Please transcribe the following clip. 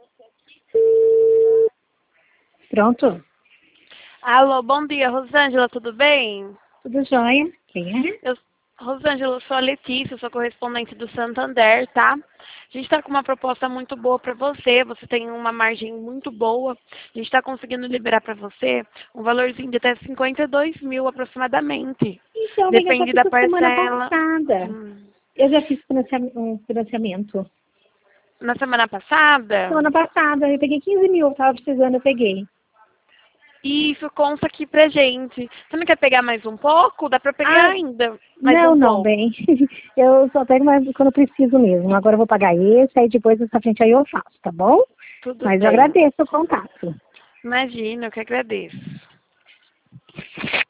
Pronto? Alô, bom dia, Rosângela, tudo bem? Tudo jóia? Quem é? Rosângela, eu sou a Letícia, eu sou correspondente do Santander, tá? A gente está com uma proposta muito boa para você, você tem uma margem muito boa. A gente está conseguindo liberar para você um valorzinho de até 52 mil aproximadamente. Então, amiga, eu já Depende fiz da a semana parcela. passada. Hum. Eu já fiz um financiamento. Na semana passada? Semana passada, eu peguei 15 mil, tava precisando, eu peguei. Isso consta aqui pra gente. Você não quer pegar mais um pouco? Dá para pegar Ah, ainda mais não, um não, pouco. bem. Eu só pego mais quando eu preciso mesmo. Agora eu vou pagar esse, aí depois essa frente aí eu faço, tá bom? Tudo Mas eu bem. agradeço o contato. Imagina, eu que agradeço.